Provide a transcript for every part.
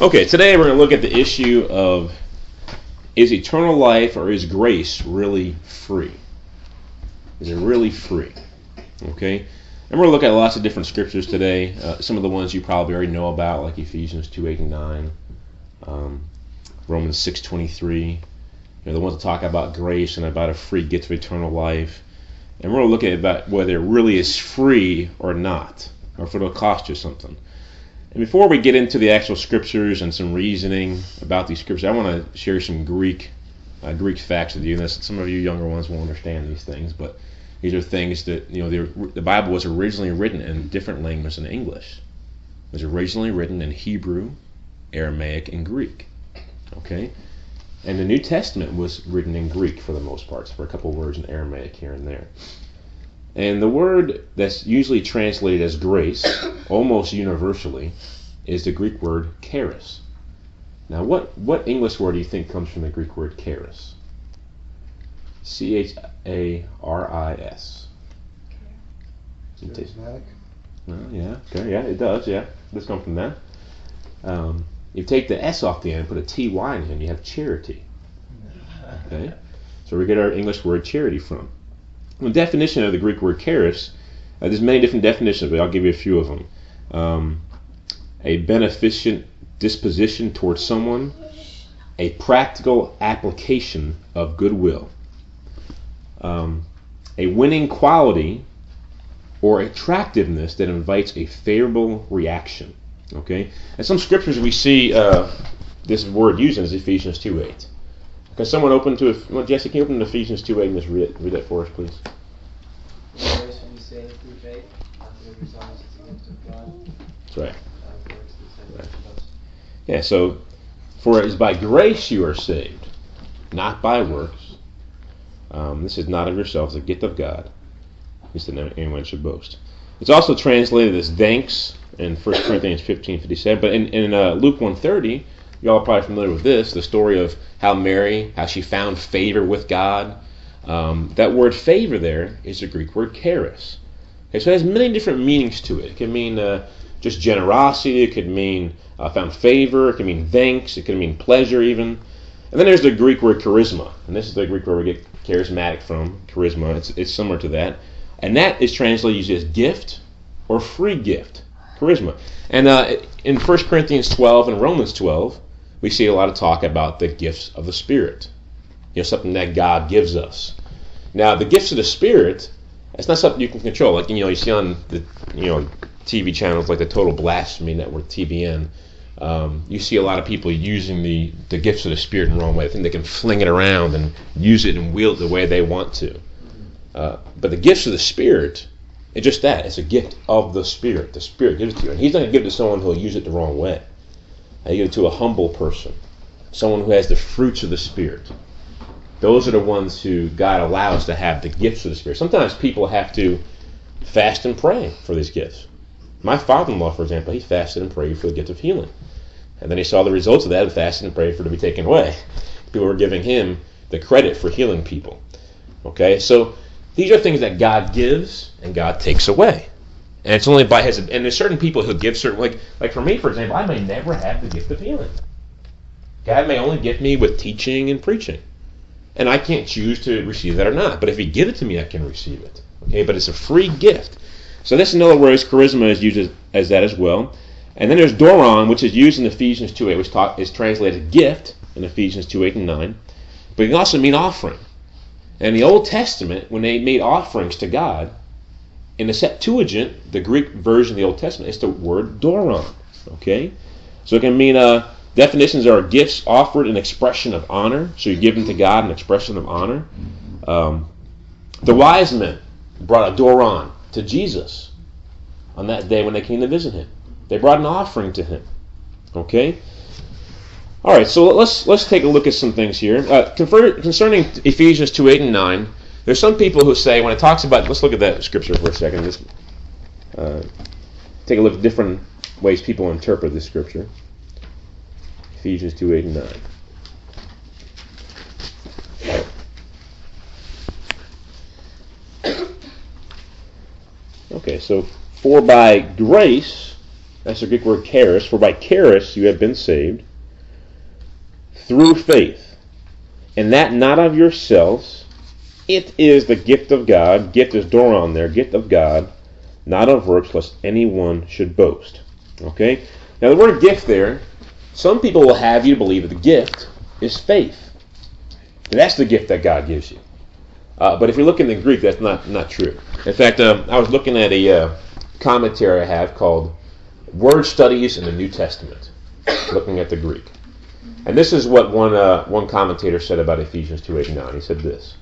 Okay, today we're going to look at the issue of, is eternal life or is grace really free? Is it really free? Okay, and we're going to look at lots of different scriptures today. Some of the ones you probably already know about, like Ephesians 2:8 and 9, Romans 6:23. The ones that talk about grace and about a free gift of eternal life. And we're going to look at about whether it really is free or not, or if it'll cost you something. And before we get into the actual scriptures and some reasoning about these scriptures, I want to share some Greek facts with you. And some of you younger ones will understand these things, but these are things that, the Bible was originally written in different languages than English. It was originally written in Hebrew, Aramaic, and Greek. Okay? And the New Testament was written in Greek for the most part, for a couple of words in Aramaic here and there. And the word that's usually translated as grace, almost universally, is the Greek word charis. Now, what English word do you think comes from the Greek word charis? Charis. Charismatic? Yeah, okay, yeah, it does, yeah. This comes from that. You take the S off the end and put a T-Y in it, and you have charity. Okay? So we get our English word charity from. The definition of the Greek word charis, there's many different definitions, but I'll give you a few of them. A beneficent disposition towards someone, a practical application of goodwill, a winning quality or attractiveness that invites a favorable reaction. Okay, and some scriptures we see this word used is Ephesians 2:8. Can someone open to Jesse? Can you open to Ephesians 2:8 and just read that for us, please? Grace when you save through faith, not through yourselves, it's a gift of God. That's right. Right. Yeah. So, for it is by grace you are saved, not by works. This is not of yourselves, a gift of God. Least that anyone should boast. It's also translated as thanks in 1 Corinthians 15:57, but in Luke 1:30, y'all are probably familiar with this, the story of how Mary, how she found favor with God. That word favor there is the Greek word charis. Okay, so it has many different meanings to it. It can mean just generosity, it could mean found favor, it can mean thanks, it can mean pleasure even. And then there's the Greek word charisma, and this is the Greek word we get charismatic from, charisma. It's similar to that. And that is translated usually as gift or free gift. Charisma. And in 1 Corinthians 12 and Romans 12, we see a lot of talk about the gifts of the Spirit. Something that God gives us. Now, the gifts of the Spirit, it's not something you can control. Like, you see on the, TV channels like the Total Blasphemy Network, TBN, you see a lot of people using the gifts of the Spirit in the wrong way. I think they can fling it around and use it and wield it the way they want to. But the gifts of the Spirit, it's just that. It's a gift of the Spirit. The Spirit gives it to you. And He's not going to give it to someone who will use it the wrong way. He gives it to a humble person. Someone who has the fruits of the Spirit. Those are the ones who God allows to have the gifts of the Spirit. Sometimes people have to fast and pray for these gifts. My father-in-law, for example, he fasted and prayed for the gift of healing. And then he saw the results of that and fasted and prayed for it to be taken away. People were giving him the credit for healing people. Okay, so these are things that God gives and God takes away. And it's only by His... And there's certain people who give certain... Like for me, for example, I may never have the gift of healing. God may only gift me with teaching and preaching. And I can't choose to receive that or not. But if He gives it to me, I can receive it. Okay, but it's a free gift. So this, in other words, charisma is used as that as well. And then there's doron, which is used in Ephesians 2:8, which is translated gift in Ephesians 2:8 and 9. But it can also mean offering. And in the Old Testament, when they made offerings to God, in the Septuagint, the Greek version of the Old Testament, it's the word doron. Okay? So it can mean, definitions are gifts offered in expression of honor. So you give them to God in expression of honor. The wise men brought a doron to Jesus on that day when they came to visit Him. They brought an offering to Him. Okay? All right, so let's take a look at some things here. Concerning Ephesians 2:8 and 9, there's some people who say, when it talks about... Let's look at that scripture for a second. Just take a look at different ways people interpret this scripture. Ephesians 2:8 and 9. Okay, so for by grace That's the Greek word charis. For by charis you have been saved through faith. And that not of yourselves. It is the gift of God. Gift is doron there. Gift of God. Not of works, lest anyone should boast. Okay? Now the word gift there, some people will have you believe that the gift is faith. And that's the gift that God gives you. But if you look in the Greek, that's not true. In fact, I was looking at a commentary I have called Word Studies in the New Testament, looking at the Greek. And this is what one commentator said about Ephesians 2:8-9. He said this: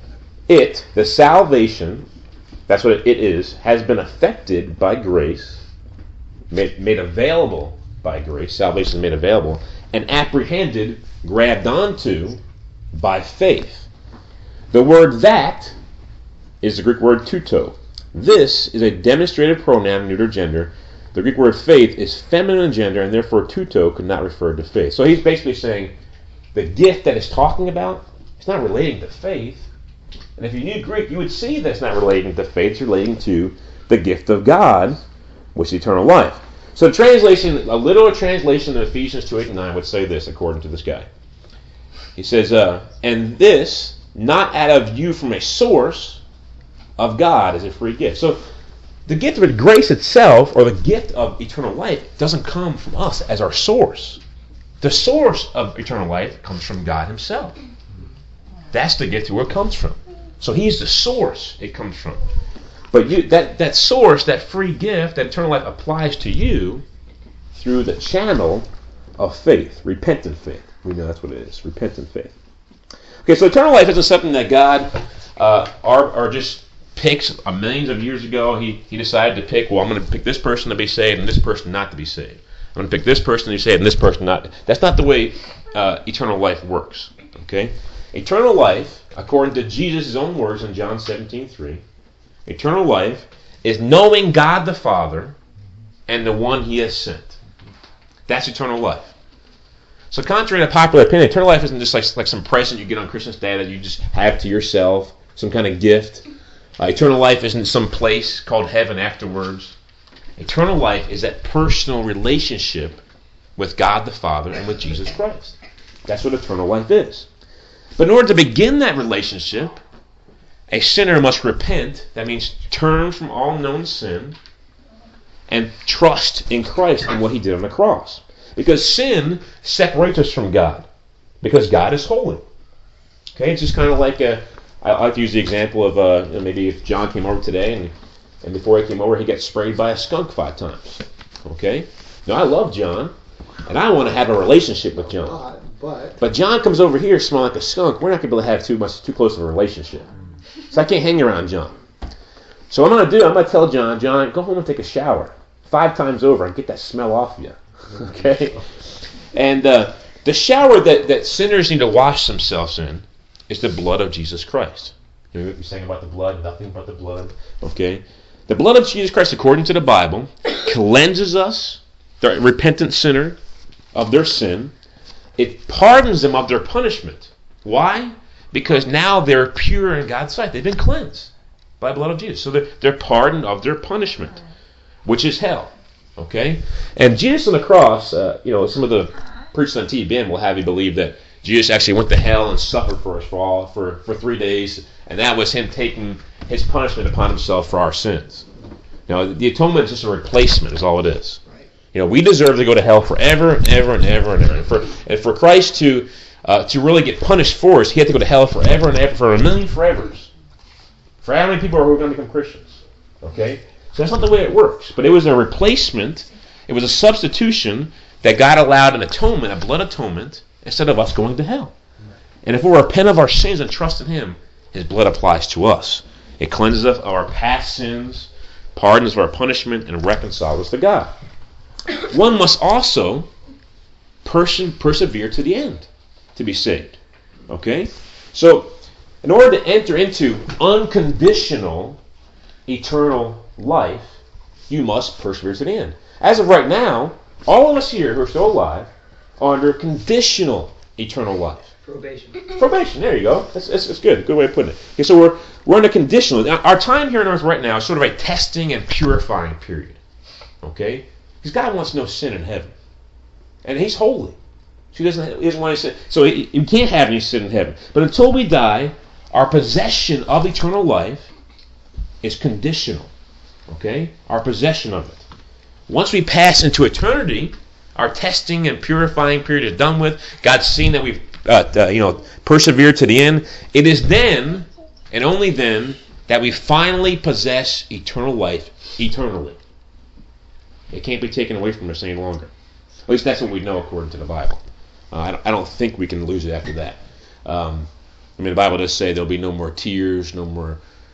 It, the salvation, that's what it is, has been affected by grace, made available by grace. Salvation is made available, and apprehended, grabbed onto by faith. The word that is the Greek word tuto. This is a demonstrated pronoun, neuter gender. The Greek word faith is feminine gender, and therefore tuto could not refer to faith. So he's basically saying the gift that it's talking about, it's not relating to faith. And if you knew Greek, you would see that it's not relating to faith. It's relating to the gift of God, which is eternal life. So translation, a literal translation of Ephesians 2:8-9 would say this, according to this guy. He says, and this, not out of you from a source of God, is a free gift. So the gift of grace itself, or the gift of eternal life, doesn't come from us as our source. The source of eternal life comes from God himself. That's the gift where it comes from. So he's the source it comes from. But that source, that free gift, that eternal life applies to you through the channel of faith, repentant faith. We know that's what it is, repentant faith. Okay, so eternal life isn't something that God or just picks millions of years ago. He decided to pick, well, I'm going to pick this person to be saved and this person not to be saved. I'm going to pick this person to be saved and this person not. That's not the way eternal life works. Okay, eternal life, according to Jesus' own words in John 17:3, eternal life is knowing God the Father and the one he has sent. That's eternal life. So contrary to popular opinion, eternal life isn't just like some present you get on Christmas Day that you just have to yourself, some kind of gift. Eternal life isn't some place called heaven afterwards. Eternal life is that personal relationship with God the Father and with Jesus Christ. That's what eternal life is. But in order to begin that relationship, a sinner must repent. That means turn from all known sin and trust in Christ and what he did on the cross. Because sin separates us from God. Because God is holy. Okay, it's just kind of like I like to use the example of maybe if John came over today and before he came over he got sprayed by a skunk 5 times. Okay? Now I love John and I want to have a relationship with John. But John comes over here smelling like a skunk. We're not going to be able to have too close of a relationship. So I can't hang around John. So what I'm going to tell John, go home and take a shower 5 times over and get that smell off you. Okay? And the shower that sinners need to wash themselves in is the blood of Jesus Christ. You know, we're saying about the blood, nothing but the blood. Okay? The blood of Jesus Christ, according to the Bible, cleanses us, the repentant sinner, of their sin. It pardons them of their punishment. Why? Because now they're pure in God's sight. They've been cleansed by the blood of Jesus. So they're pardoned of their punishment, which is hell. Okay? And Jesus on the cross, some of the preachers on TBN will have you believe that Jesus actually went to hell and suffered for us for 3 days, and that was him taking his punishment upon himself for our sins. Now, the atonement is just a replacement, is all it is. We deserve to go to hell forever and ever and ever and ever. And for Christ to really get punished for us, he had to go to hell forever and ever, for 1,000,000 forevers. For how many people are going to become Christians? Okay? So that's not the way it works. But it was a replacement. It was a substitution that God allowed an atonement, a blood atonement, instead of us going to hell. And if we repent of our sins and trust in him, his blood applies to us. It cleanses us of our past sins, pardons of our punishment, and reconciles us to God. One must also persevere to the end to be saved. Okay? So, in order to enter into unconditional eternal life, you must persevere to the end. As of right now, all of us here who are still alive are under conditional eternal life. Probation, there you go. That's good. Good way of putting it. Okay, so we're under conditional. Our time here on earth right now is sort of a testing and purifying period. Okay? Because God wants no sin in heaven. And He's holy. So He doesn't want any sin. So you can't have any sin in heaven. But until we die, our possession of eternal life is conditional. Okay? Our possession of it. Once we pass into eternity, our testing and purifying period is done with. God's seen that we've persevered to the end. It is then, and only then, that we finally possess eternal life eternally. It can't be taken away from us any longer. At least that's what we know according to the Bible. I don't think we can lose it after that. The Bible does say there'll be no more tears, no more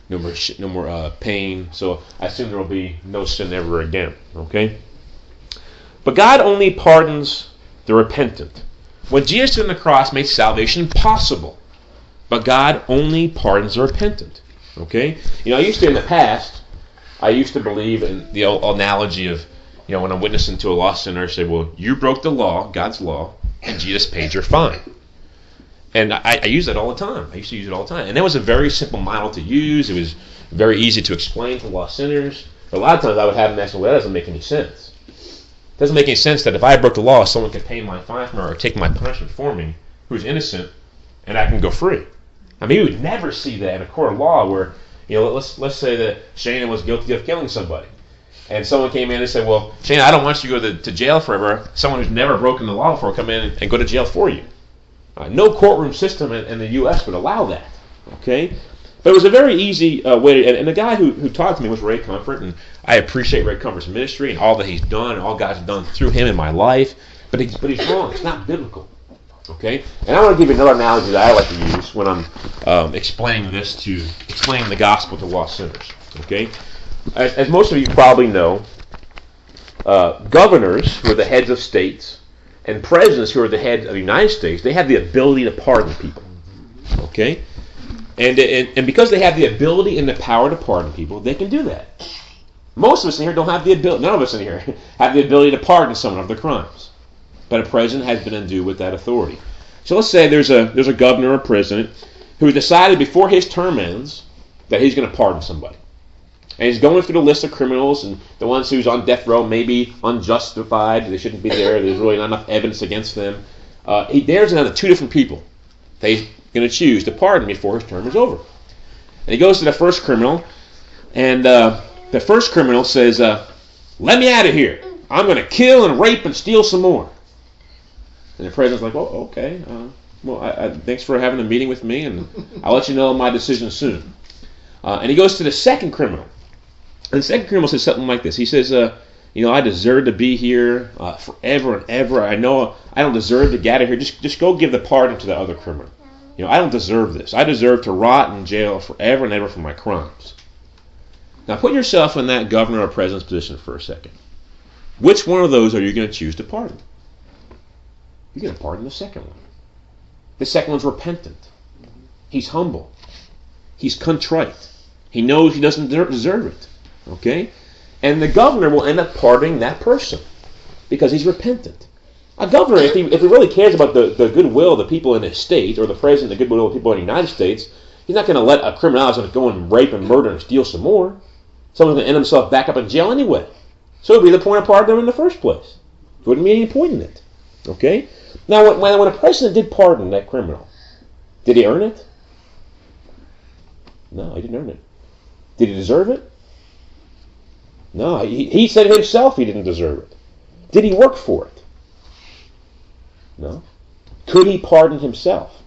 pain. So I assume there will be no sin ever again. Okay. But God only pardons the repentant. When Jesus on the cross made salvation possible, but God only pardons the repentant. Okay. In the past, I used to believe in the old analogy of, when I'm witnessing to a lost sinner, I say, well, you broke the law, God's law, and Jesus paid your fine. And I use that all the time. I used to use it all the time. And that was a very simple model to use. It was very easy to explain to lost sinners. But a lot of times I would have them ask, well, that doesn't make any sense. It doesn't make any sense that if I broke the law, someone could pay my fine for me or take my punishment for me, who's innocent, and I can go free. I mean, you would never see that in a court of law where, let's say that Shana was guilty of killing somebody. And someone came in and said, well, Shana, I don't want you to go to jail forever. Someone who's never broken the law before come in and go to jail for you. No courtroom system in the U.S. would allow that. Okay? But it was a very easy way to, and the guy who taught to me was Ray Comfort, and I appreciate Ray Comfort's ministry and all that he's done and all God's done through him in my life. But he's wrong. It's not biblical. Okay? And I want to give you another analogy that I like to use when I'm explaining the gospel to lost sinners. Okay? As most of you probably know, governors, who are the heads of states, and presidents, who are the heads of the United States, they have the ability to pardon people. Okay? And because they have the ability and the power to pardon people, they can do that. Most of us in here don't have the ability, none of us in here have the ability to pardon someone of their crimes. But a president has been endued with that authority. So let's say there's a governor or president who decided before his term ends that he's going to pardon somebody. And he's going through the list of criminals, and the ones who's on death row may be unjustified, they shouldn't be there, there's really not enough evidence against them. He dares another two different people that he's going to choose to pardon before his term is over. And he goes to the first criminal, and the first criminal says, let me out of here. I'm going to kill and rape and steal some more. And the president's like, oh, okay. Thanks for having a meeting with me, and I'll let you know my decision soon. And he goes to the second criminal. And the second criminal says something like this. He says, I deserve to be here forever and ever. I know I don't deserve to get out of here. Just go give the pardon to the other criminal. I don't deserve this. I deserve to rot in jail forever and ever for my crimes. Now put yourself in that governor or president's position for a second. Which one of those are you going to choose to pardon? You're going to pardon the second one. The second one's repentant. He's humble. He's contrite. He knows he doesn't deserve it. Okay? And the governor will end up pardoning that person because he's repentant. A governor, if he really cares about the goodwill of the people in his state, or the president, the goodwill of the people in the United States, he's not going to let a criminal who's going to go and rape and murder and steal some more. Someone's going to end himself back up in jail anyway. So it would be the point of pardoning him in the first place. There wouldn't be any point in it. Okay? Now, when a president did pardon that criminal, did he earn it? No, he didn't earn it. Did he deserve it? No, he said himself he didn't deserve it. Did he work for it? No. Could he pardon himself?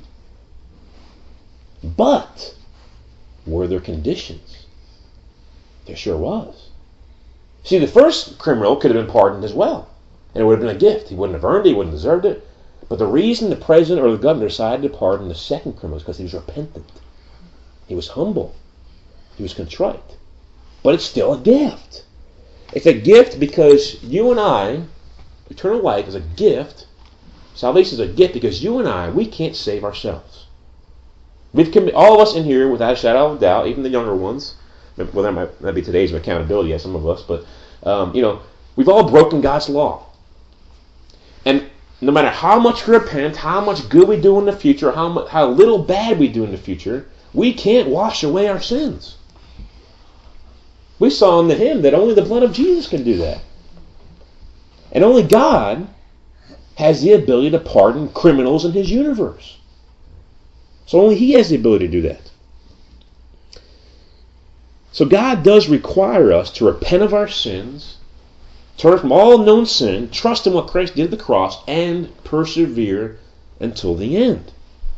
But were there conditions? There sure was. See, the first criminal could have been pardoned as well. And it would have been a gift. He wouldn't have earned it, he wouldn't have deserved it. But the reason the president or the governor decided to pardon the second criminal is because he was repentant. He was humble. He was contrite. But it's still a gift. It's a gift because you and I, eternal life is a gift. Salvation is a gift because you and I, we can't save ourselves. All of us in here, without a shadow of a doubt, even the younger ones, well, that might be today's accountability, some of us, but, we've all broken God's law. And no matter how much we repent, how much good we do in the future, how little bad we do in the future, we can't wash away our sins. We saw in the hymn that only the blood of Jesus can do that. And only God has the ability to pardon criminals in his universe. So only he has the ability to do that. So God does require us to repent of our sins, turn from all known sin, trust in what Christ did at the cross, and persevere until the end.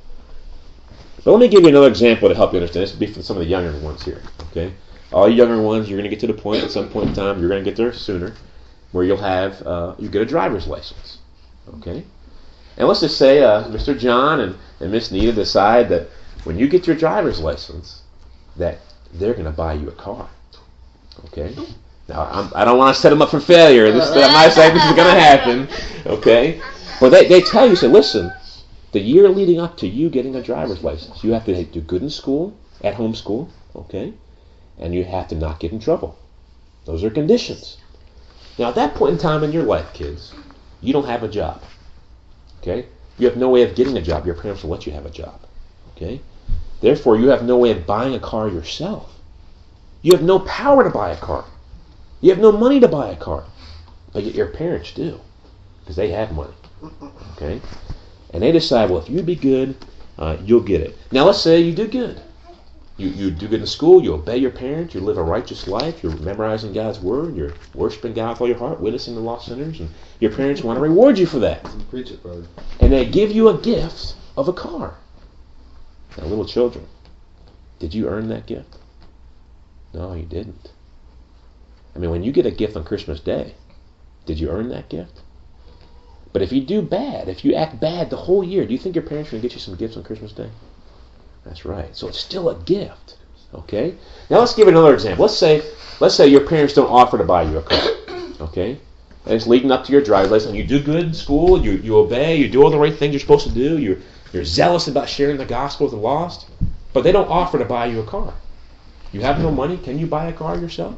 But let me give you another example to help you understand. This will be for some of the younger ones here. Okay, all you younger ones, you're going to get to the point at some point in time, you're going to get there sooner, where you'll have you get a driver's license. Okay, and let's just say Mr. John and Miss Nita decide that when you get your driver's license, that they're going to buy you a car. Okay. Now, I don't want to set them up for failure. I'm not saying this is going to happen. Okay. But they tell you, say, listen, the year leading up to you getting a driver's license, you have to do good in school, at home school, okay? And you have to not get in trouble. Those are conditions. Now, at that point in time in your life, kids, you don't have a job. Okay? You have no way of getting a job. Your parents will let you have a job. Okay? Therefore, you have no way of buying a car yourself. You have no power to buy a car. You have no money to buy a car. But yet your parents do, because they have money. Okay? And they decide, well, if you be good, you'll get it. Now, let's say you do good. You do good in school, you obey your parents, you live a righteous life, you're memorizing God's Word, you're worshiping God with all your heart, witnessing the lost sinners, and your parents want to reward you for that. Preach it, brother. And they give you a gift of a car. Now, little children, did you earn that gift? No, you didn't. I mean, when you get a gift on Christmas Day, did you earn that gift? But if you do bad, if you act bad the whole year, do you think your parents are going to get you some gifts on Christmas Day? That's right. So it's still a gift. Okay? Now let's give another example. Let's say your parents don't offer to buy you a car. Okay? And it's leading up to your driver's license. You do good in school, you obey, you do all the right things you're supposed to do, you're zealous about sharing the gospel with the lost, but they don't offer to buy you a car. You have no money. Can you buy a car yourself?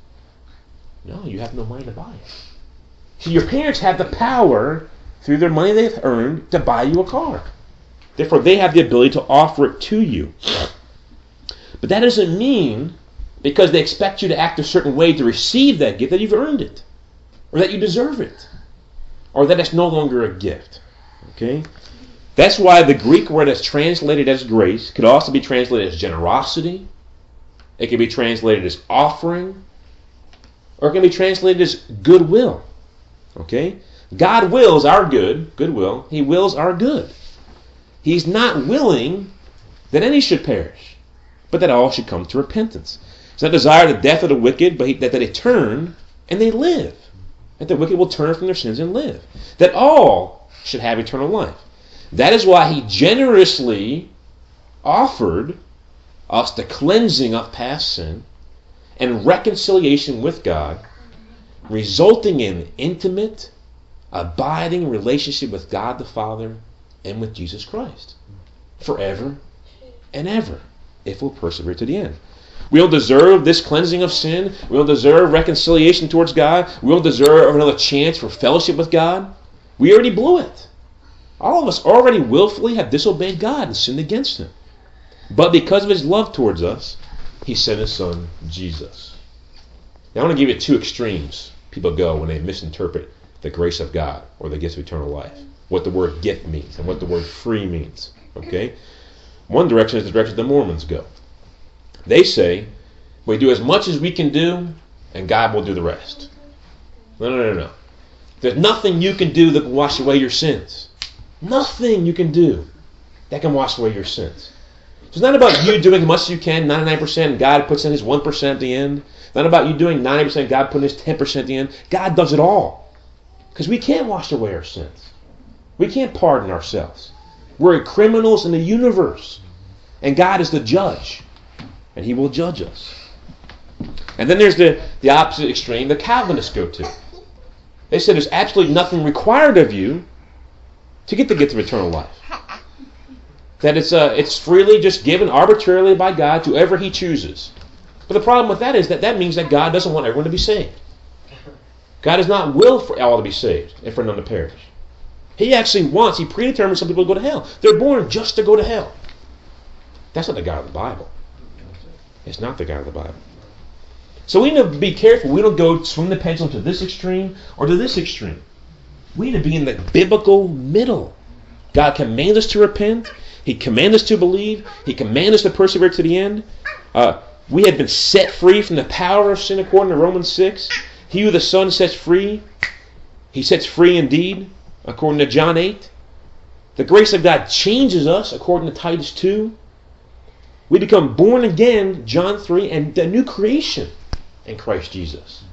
No, you have no money to buy it. So your parents have the power, through their money they've earned, to buy you a car. Therefore, they have the ability to offer it to you. But that doesn't mean, because they expect you to act a certain way to receive that gift, that you've earned it, or that you deserve it, or that it's no longer a gift. Okay? That's why the Greek word that's translated as grace could also be translated as generosity. It can be translated as offering, or it can be translated as goodwill. Okay? God wills our goodwill. He wills our good. He's not willing that any should perish, but that all should come to repentance. He's not desire the death of the wicked, but that they turn and they live. That the wicked will turn from their sins and live. That all should have eternal life. That is why he generously offered us the cleansing of past sin and reconciliation with God, resulting in intimate, abiding relationship with God the Father and with Jesus Christ forever and ever, if we'll persevere to the end. We don't deserve this cleansing of sin. We don't deserve reconciliation towards God. We don't deserve another chance for fellowship with God. We already blew it. All of us already willfully have disobeyed God and sinned against Him. But because of His love towards us, He sent His Son, Jesus. Now I want to give you two extremes people go when they misinterpret the grace of God or the gift of eternal life. What the word gift means and what the word free means. Okay? One direction is the direction the Mormons go. They say, we do as much as we can do and God will do the rest. No. There's nothing you can do that can wash away your sins. Nothing you can do that can wash away your sins. So it's not about you doing as much as you can, 99%, and God puts in His 1% at the end. It's not about you doing 90%, God putting His 10% at the end. God does it all. Because we can't wash away our sins. We can't pardon ourselves. We're criminals in the universe. And God is the judge. And He will judge us. And then there's the opposite extreme the Calvinists go to. They said there's absolutely nothing required of you to get the gift of eternal life. That it's freely just given arbitrarily by God to whoever He chooses. But the problem with that is that means that God doesn't want everyone to be saved. God does not will for all to be saved and for none to perish. He actually wants, He predetermined some people to go to hell. They're born just to go to hell. That's not the God of the Bible. It's not the God of the Bible. So we need to be careful. We don't go swing the pendulum to this extreme or to this extreme. We need to be in the biblical middle. God commands us to repent. He commands us to believe. He commands us to persevere to the end. We have been set free from the power of sin according to Romans 6. He who the Son sets free, he sets free indeed, according to John 8. The grace of God changes us, according to Titus 2. We become born again, John 3, and a new creation in Christ Jesus.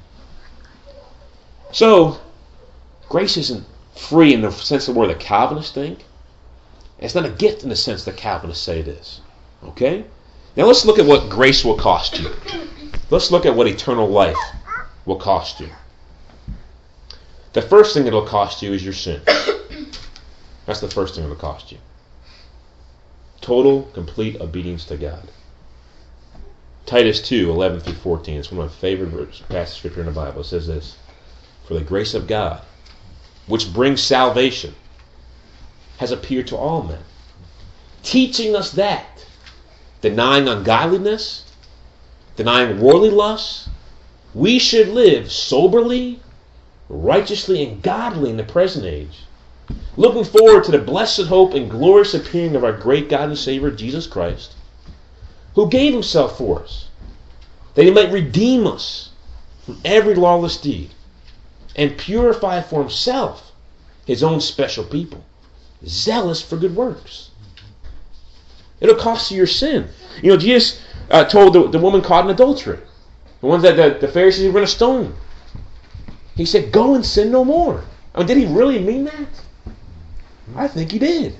So, grace isn't free in the sense of where the Calvinists think. It's not a gift in the sense the Calvinists say it is. Okay? Now let's look at what grace will cost you. Let's look at what eternal life will cost you. The first thing it'll cost you is your sin. That's the first thing it'll cost you. Total, complete obedience to God. Titus 2, 11 through 14. It's one of my favorite passages of Scripture in the Bible. It says this: "For the grace of God, which brings salvation, has appeared to all men, teaching us that, denying ungodliness, denying worldly lusts, we should live soberly, righteously, and godly in the present age, looking forward to the blessed hope and glorious appearing of our great God and Savior, Jesus Christ, who gave himself for us, that he might redeem us from every lawless deed, and purify for himself his own special people, zealous for good works." It'll cost you your sin. You know, Jesus told the woman caught in adultery, the one that the Pharisees were going to stone. He said, "Go and sin no more." I mean, did he really mean that? I think he did.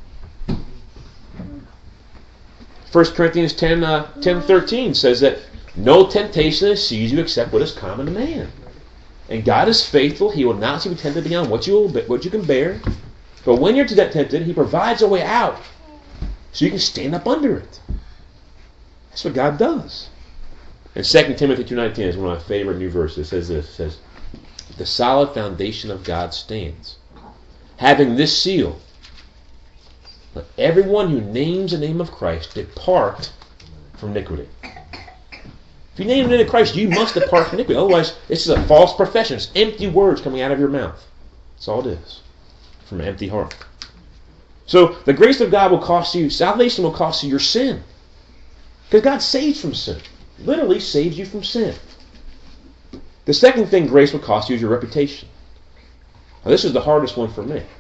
1 Corinthians 10:13 says that no temptation has seized you except what is common to man. And God is faithful. He will not see you tempted beyond what you can bear. But when you're tempted, he provides a way out so you can stand up under it. That's what God does. And 2 Timothy 2:19 is one of my favorite new verses. It says this: it says, "The solid foundation of God stands, having this seal: let everyone who names the name of Christ depart from iniquity." If you name the name of Christ, you must depart from iniquity. Otherwise, this is a false profession. It's empty words coming out of your mouth. That's all it is. From an empty heart. So the grace of God will cost you, salvation will cost you your sin. Because God saves from sin. Literally saves you from sin. The second thing grace will cost you is your reputation. Now, this is the hardest one for me.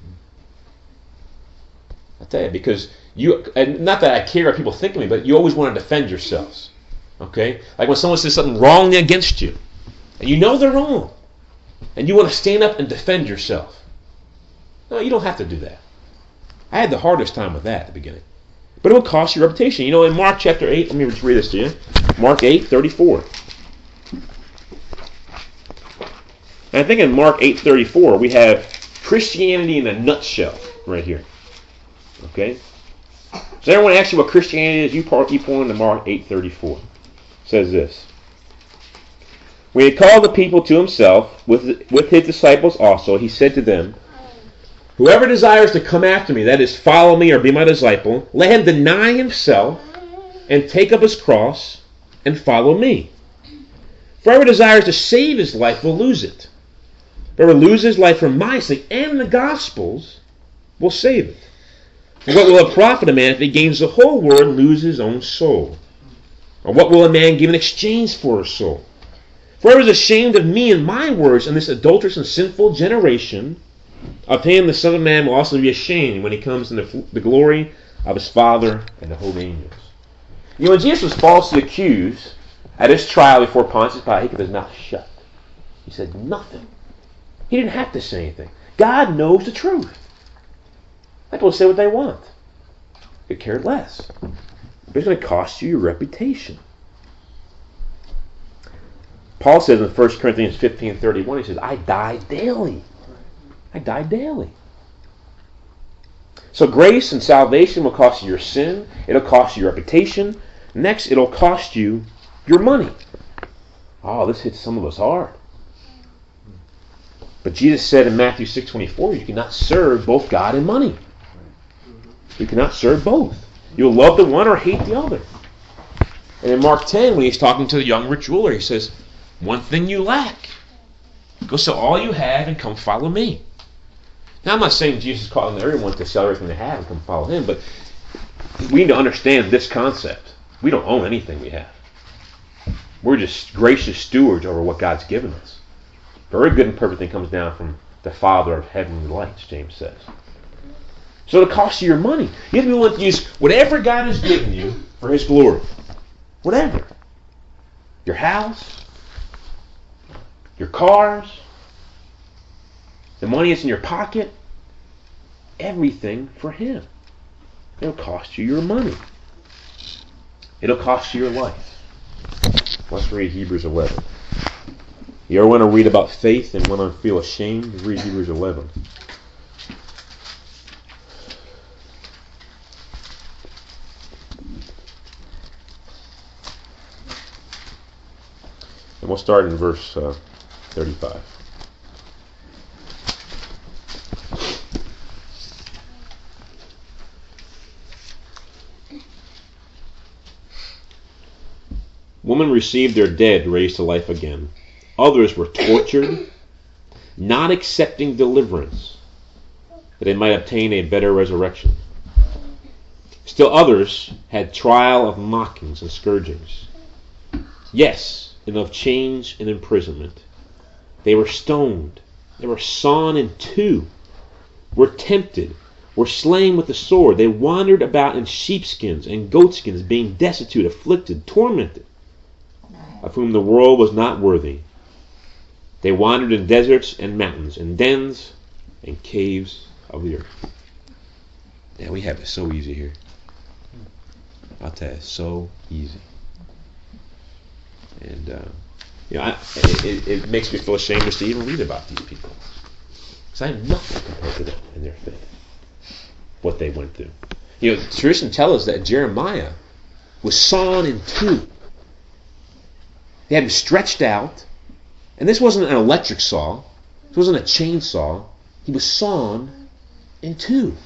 I tell you, because and not that I care what people think of me, but you always want to defend yourselves. Okay? Like when someone says something wrongly against you, and you know they're wrong, and you want to stand up and defend yourself. No, you don't have to do that. I had the hardest time with that at the beginning. But it will cost you reputation. You know, in Mark chapter 8, let me just read this to you. Mark 8:34. And I think in Mark 8:34 we have Christianity in a nutshell right here. Okay? So everyone asks you what Christianity is, you point to Mark 8:34. It says this: "When he had called the people to himself, with his disciples also, he said to them, Whoever desires to come after me, that is, follow me or be my disciple, let him deny himself and take up his cross and follow me. For whoever desires to save his life will lose it. Whoever loses his life for my sake and the gospel's will save it. For what will it profit a man if he gains the whole world and loses his own soul? Or what will a man give in exchange for his soul? For whoever is ashamed of me and my words in this adulterous and sinful generation, of him the Son of Man will also be ashamed when he comes in the glory of his Father and the holy angels." You know, when Jesus was falsely accused at his trial before Pontius Pilate, he kept his mouth shut. He said nothing. He didn't have to say anything. God knows the truth. People say what they want. They cared less. But it's going to cost you your reputation. Paul says in 1 Corinthians 15:31, he says, I die daily. I die daily. So grace and salvation will cost you your sin. It'll cost you your reputation. Next, it'll cost you your money. Oh, this hits some of us hard. But Jesus said in Matthew 6:24, you cannot serve both God and money. You cannot serve both. You'll love the one or hate the other. And in Mark 10, when he's talking to the young rich ruler, he says, one thing you lack. Go sell all you have and come follow me. Now, I'm not saying Jesus is calling everyone to sell everything they have and come follow him, but we need to understand this concept. We don't own anything we have. We're just gracious stewards over what God's given us. Very good and perfect thing comes down from the Father of heavenly lights, James says. So it costs you your money. You have to be willing to use whatever God has given you for his glory. Whatever. Your house, your cars, the money that's in your pocket, everything for him. It'll cost you your money. It'll cost you your life. Let's read Hebrews 11. You ever want to read about faith and want to feel ashamed? Read Hebrews 11. And we'll start in verse 35. Women received their dead raised to life again. Others were tortured, not accepting deliverance, that they might obtain a better resurrection. Still others had trial of mockings and scourgings. Yes, and of chains and imprisonment. They were stoned. They were sawn in two, were tempted, were slain with the sword. They wandered about in sheepskins and goatskins, being destitute, afflicted, tormented, of whom the world was not worthy. They wandered in deserts and mountains, in dens and caves of the earth. Yeah, we have it so easy here. I'll tell you, so easy. And it makes me feel ashamed just to even read about these people, because I have nothing compared to them in their faith, what they went through. Tradition tells us that Jeremiah was sawn in two. They had him stretched out. And this wasn't an electric saw. This wasn't a chainsaw. He was sawn in two.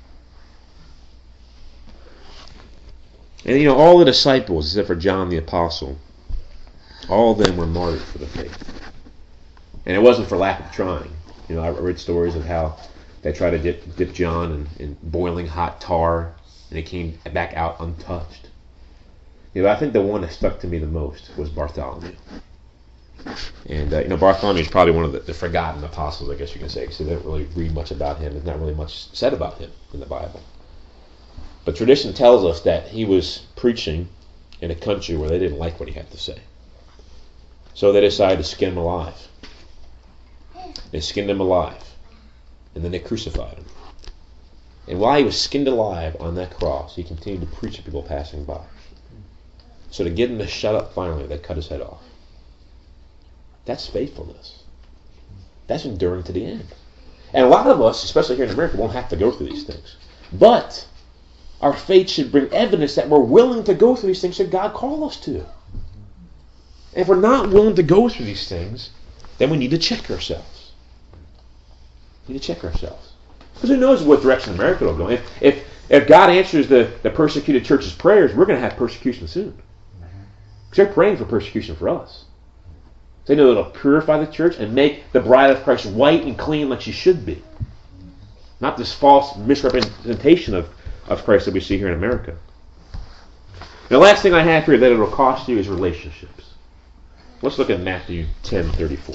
And all the disciples, except for John the Apostle, all of them were martyred for the faith. And it wasn't for lack of trying. I read stories of how they tried to dip John in boiling hot tar, and he came back out untouched. I think the one that stuck to me the most was Bartholomew. And Bartholomew is probably one of the forgotten apostles, I guess you can say, because they don't really read much about him. There's not really much said about him in the Bible. But tradition tells us that he was preaching in a country where they didn't like what he had to say. So they decided to skin him alive. They skinned him alive. And then they crucified him. And while he was skinned alive on that cross, he continued to preach to people passing by. So to get him to shut up finally, they cut his head off. That's faithfulness. That's enduring to the end. And a lot of us, especially here in America, won't have to go through these things. But our faith should bring evidence that we're willing to go through these things that God called us to. And if we're not willing to go through these things, then we need to check ourselves. We need to check ourselves. Because who knows what direction America will go. If God answers the persecuted church's prayers, we're going to have persecution soon. Because they're praying for persecution for us. They know it'll purify the church and make the bride of Christ white and clean like she should be. Not this false misrepresentation of Christ that we see here in America. The last thing I have here that it'll cost you is relationships. Let's look at Matthew 10:34.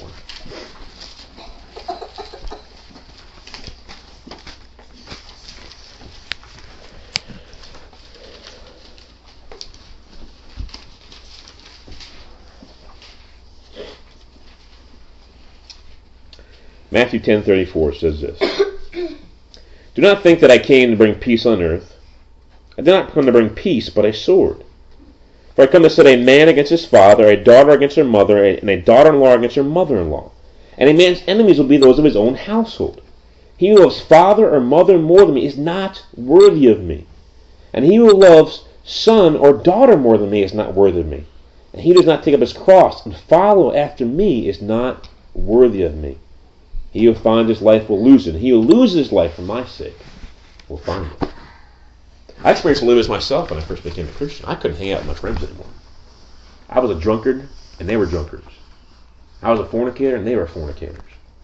Matthew 10:34 says this. Do not think that I came to bring peace on earth. I did not come to bring peace, but a sword. For I come to set a man against his father, a daughter against her mother, and a daughter-in-law against her mother-in-law. And a man's enemies will be those of his own household. He who loves father or mother more than me is not worthy of me. And he who loves son or daughter more than me is not worthy of me. And he who does not take up his cross and follow after me is not worthy of me. He who finds his life will lose it. And he who loses his life for my sake will find it. I experienced a little bit myself when I first became a Christian. I couldn't hang out with my friends anymore. I was a drunkard, and they were drunkards. I was a fornicator, and they were fornicators.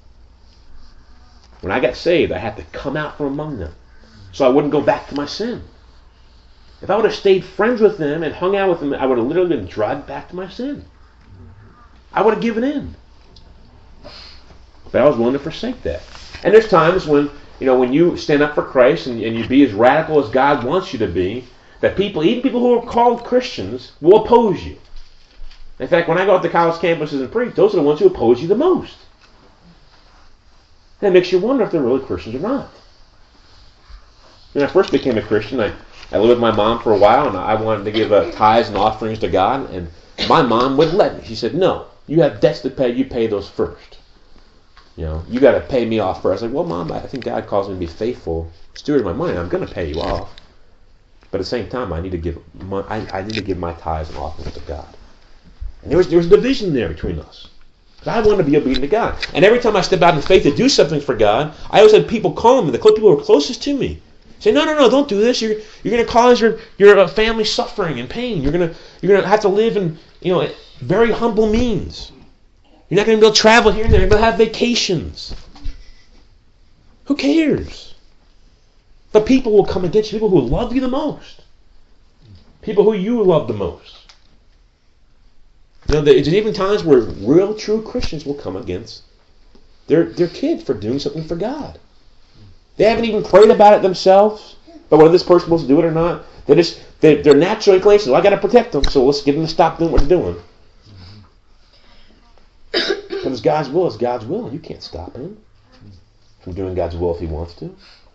When I got saved, I had to come out from among them so I wouldn't go back to my sin. If I would have stayed friends with them and hung out with them, I would have literally been dragged back to my sin. I would have given in. But I was willing to forsake that. And there's times when, when you stand up for Christ and you be as radical as God wants you to be, that people, even people who are called Christians, will oppose you. In fact, when I go out to college campuses and preach, those are the ones who oppose you the most. And it makes you wonder if they're really Christians or not. When I first became a Christian, I lived with my mom for a while, and I wanted to give tithes and offerings to God, and my mom wouldn't let me. She said, no, you have debts to pay, you pay those first. You got to pay me off first. I was like, well, Mom, I think God calls me to be faithful steward of my money. I'm going to pay you off. But at the same time, I need to give my tithes and offerings to God. And there was a division there between us. Because I wanted to be obedient to God. And every time I step out in faith to do something for God, I always had people calling me, the people who were closest to me. Say, no, don't do this. You're going to cause your family suffering and pain. You're going to have to live in very humble means. You're not going to be able to travel here and there. You're going to have vacations. Who cares? But people will come against you. People who love you the most. People who you love the most. There's even times where real, true Christians will come against their kid for doing something for God. They haven't even prayed about it themselves, but whether this person's supposed to do it or not, they're natural inclinations. Well, I got to protect them, so let's get them to stop doing what they're doing. Because God's will is God's will. You can't stop him from doing God's will if he wants to.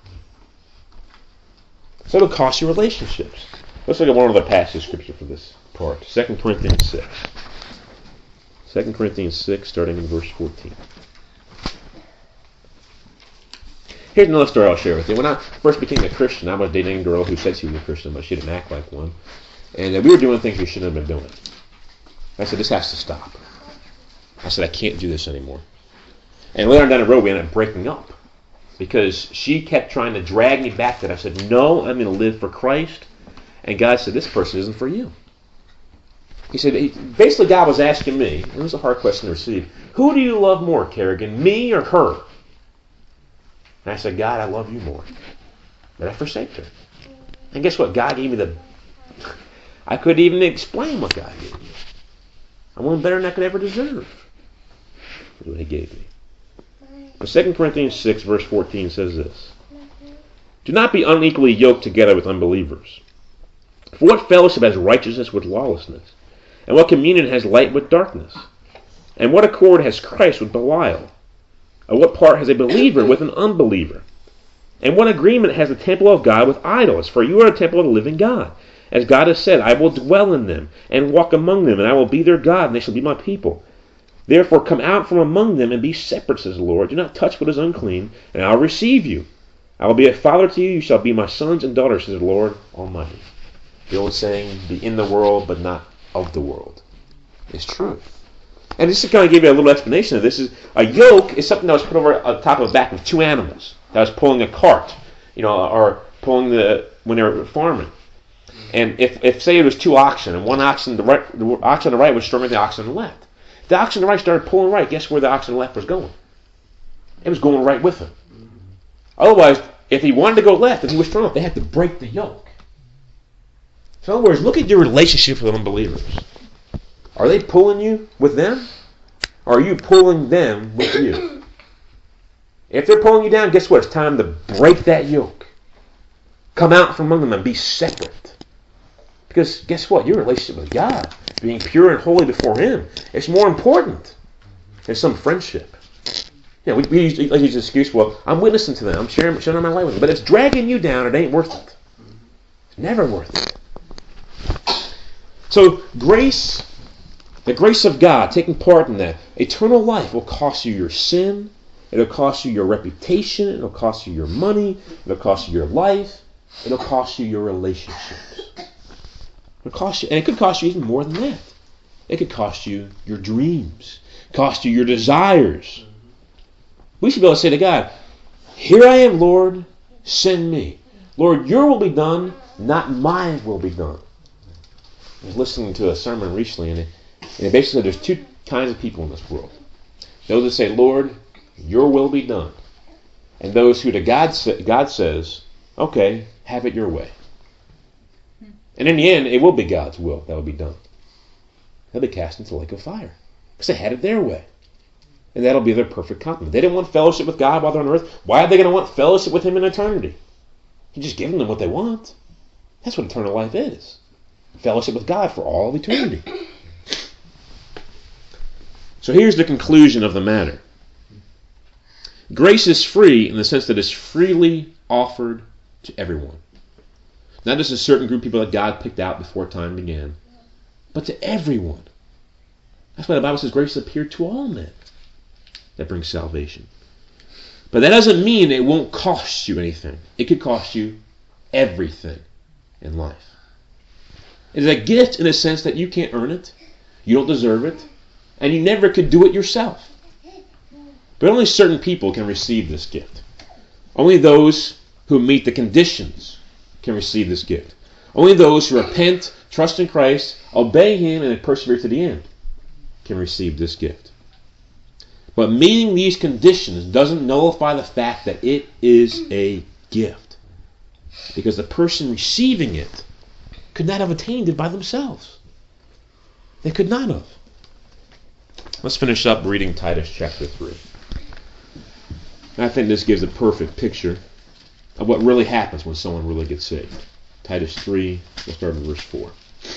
So it'll cost you relationships. Let's look at one other passage of Scripture for this part. 2 Corinthians 6. 2 Corinthians 6, starting in verse 14. Here's another story I'll share with you. When I first became a Christian, I was dating a girl who said she was a Christian, but she didn't act like one. And we were doing things we shouldn't have been doing. I said, this has to stop. I said, I can't do this anymore. And later on down the road, we ended up breaking up. Because she kept trying to drag me back to that. I said, no, I'm going to live for Christ. And God said, this person isn't for you. He said, basically God was asking me, it was a hard question to receive, who do you love more, Kerrigan, me or her? And I said, God, I love you more. But I forsake her. And guess what? God gave me I couldn't even explain what God gave me. I wanted better than I could ever deserve. That's what he gave me. But 2 Corinthians 6, verse 14 says this. Do not be unequally yoked together with unbelievers. For what fellowship has righteousness with lawlessness? And what communion has light with darkness? And what accord has Christ with Belial? Or what part has a believer with an unbeliever? And what agreement has the temple of God with idols? For you are a temple of the living God. As God has said, I will dwell in them, and walk among them, and I will be their God, and they shall be my people. Therefore come out from among them, and be separate, says the Lord. Do not touch what is unclean, and I will receive you. I will be a father to you, you shall be my sons and daughters, says the Lord Almighty. The old saying, be in the world, but not of the world, is true. And just to kind of give you a little explanation of this, is a yoke is something that was put over on top of the back of two animals that was pulling a cart, or pulling when they were farming. And if say it was two oxen, and one oxen, the oxen on the right was stronger than the oxen on the left. If the oxen on the right started pulling right, guess where the oxen on the left was going? It was going right with him. Otherwise, if he wanted to go left and he was strong, they had to break the yoke. So in other words, look at your relationship with unbelievers. Are they pulling you with them? Or are you pulling them with you? If they're pulling you down, guess what? It's time to break that yoke. Come out from among them and be separate. Because guess what? Your relationship with God, being pure and holy before Him, it's more important than some friendship. We use the excuse, well, I'm witnessing to them, I'm sharing my life with them, but it's dragging you down, it ain't worth it. It's never worth it. So grace, the grace of God, taking part in that, eternal life will cost you your sin, it'll cost you your reputation, it'll cost you your money, it'll cost you your life, it'll cost you your relationships. It'll cost you, and it could cost you even more than that. It could cost you your dreams, cost you your desires. We should be able to say to God, here I am, Lord, send me. Lord, your will be done, not my will be done. I was listening to a sermon recently, and And it basically said there's two kinds of people in this world. Those that say, Lord, your will be done. And those who to God says, okay, have it your way. And in the end, it will be God's will that will be done. They'll be cast into the lake of fire. Because they had it their way. And that'll be their perfect complement. They didn't want fellowship with God while they're on earth. Why are they going to want fellowship with Him in eternity? He's just giving them what they want. That's what eternal life is. Fellowship with God for all of eternity. So here's the conclusion of the matter. Grace is free in the sense that it's freely offered to everyone. Not just a certain group of people that God picked out before time began, but to everyone. That's why the Bible says grace appeared to all men. That brings salvation. But that doesn't mean it won't cost you anything. It could cost you everything in life. It is a gift in a sense that you can't earn it, you don't deserve it, and you never could do it yourself. But only certain people can receive this gift. Only those who meet the conditions can receive this gift. Only those who repent, trust in Christ, obey Him, and persevere to the end can receive this gift. But meeting these conditions doesn't nullify the fact that it is a gift. Because the person receiving it could not have attained it by themselves. They could not have. Let's finish up reading Titus chapter 3. I think this gives a perfect picture of what really happens when someone really gets saved. Titus 3, we'll start in verse 4.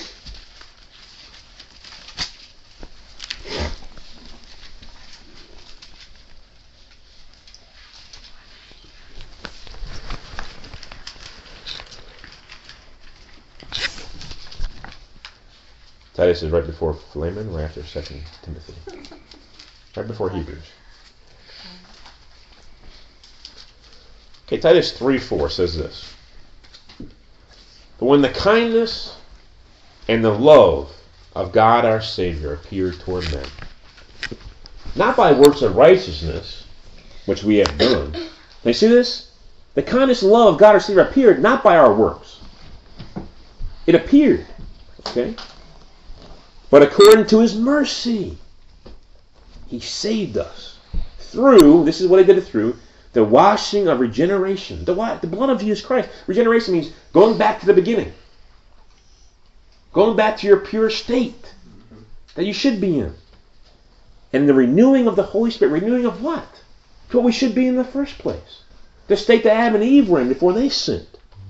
Titus is right before Philemon, right after 2 Timothy. Right before Hebrews. Okay, Titus 3:4 says this. But when the kindness and the love of God our Savior appeared toward men, not by works of righteousness, which we have done. Now you see this? The kindness and love of God our Savior appeared not by our works. It appeared. Okay? But according to His mercy, He saved us through, this is what He did it through, the washing of regeneration. The blood of Jesus Christ. Regeneration means going back to the beginning. Going back to your pure state that you should be in. And the renewing of the Holy Spirit. Renewing of what? To what we should be in the first place. The state that Adam and Eve were in before they sinned.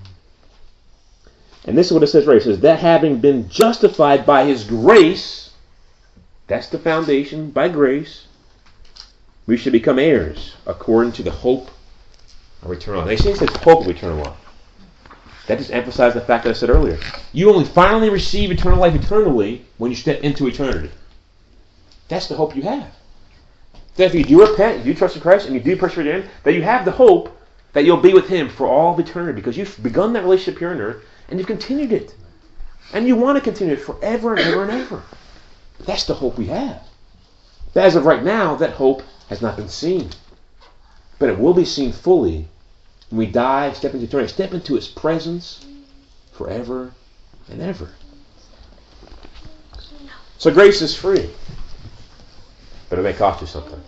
And this is what it says right. It says, that having been justified by His grace, that's the foundation, by grace, we should become heirs according to the hope of eternal life. They say it says hope of eternal life. That just emphasizes the fact that I said earlier. You only finally receive eternal life eternally when you step into eternity. That's the hope you have. That if you do repent, you do trust in Christ, and you do persevere in, that you have the hope that you'll be with Him for all of eternity because you've begun that relationship here on earth and you've continued it. And you want to continue it forever and ever and ever. That's the hope we have. But as of right now, that hope has not been seen. But it will be seen fully when we die, step into eternity, step into His presence forever and ever. So grace is free. But it may cost you something.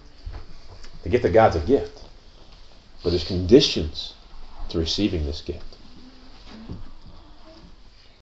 The gift of God's a gift. But there's conditions to receiving this gift.